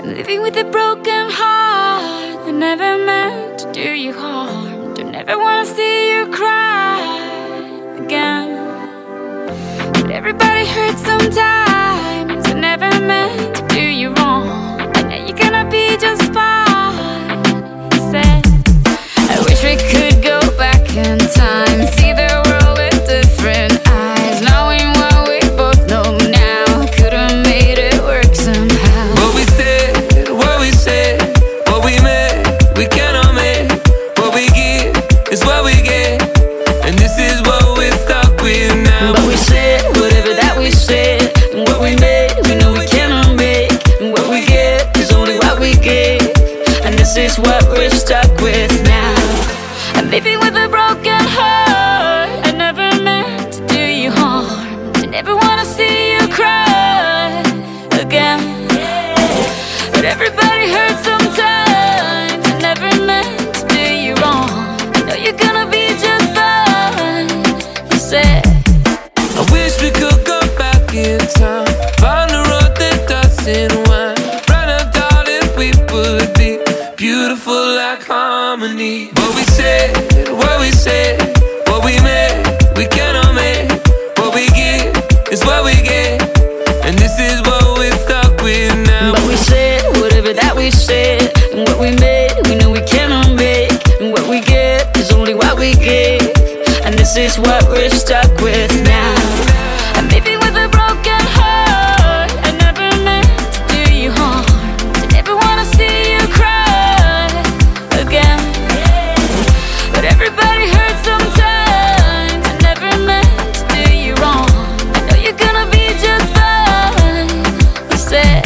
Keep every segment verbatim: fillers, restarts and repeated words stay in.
I'm living with a broken heart. I never meant to do you harm. Don't ever wanna see you cry again. But everybody hurts sometimes. I never meant to do you wrong. I know you're gonna be just fine. He said, I wish we could go back in time, see the world with different eyes, knowing what we both know now. Could've made it work somehow. What we said, what we said, what we made, we cannot make. What we give is what we get, and this is what we're stuck with now. But we said whatever that we said, and what we made, we know we cannot make. And what we get is only what we give, and this is what we're stuck with now. I'm living with a broken heart. I never meant to do you harm. I never wanna see you cry again. But everybody hurts sometimes. I never meant to do you wrong. I know you're gonna be just fine. You said, I wish we could go back in time, find a road that doesn't wind, run up darling, we would be beautiful like harmony. What we said, what we said, what we made, we cannot make. What we give is what we get, and this is what we're stuck with now. but we said whatever that we said, and what we made, we know we cannot make. And what we get is only what we give, and this is what we're stuck with now. I'm living with a broken heart. I never meant to do you harm. I never wanna see you cry again. But everybody hurts sometimes. I never meant to do you wrong. I know you're gonna be just fine. You said,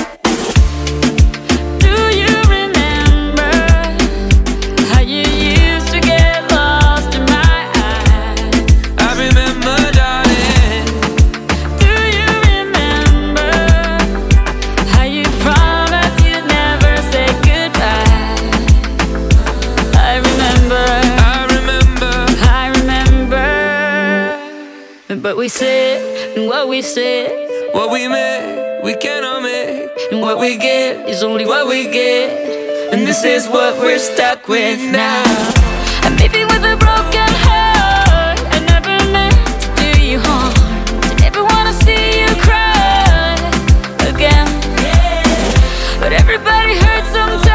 do you remember how you used to get lost in my eyes? I remember, darling, Do you remember how you promised you'd never say goodbye? I remember, I remember. I remember. But we said, and what we said, What we made, we cannot make. and what we get is only what we get, and this is what we're stuck with now. I'm living with a broken heart. I never meant to do you harm. I never wanna see you cry again. But everybody hurts sometimes.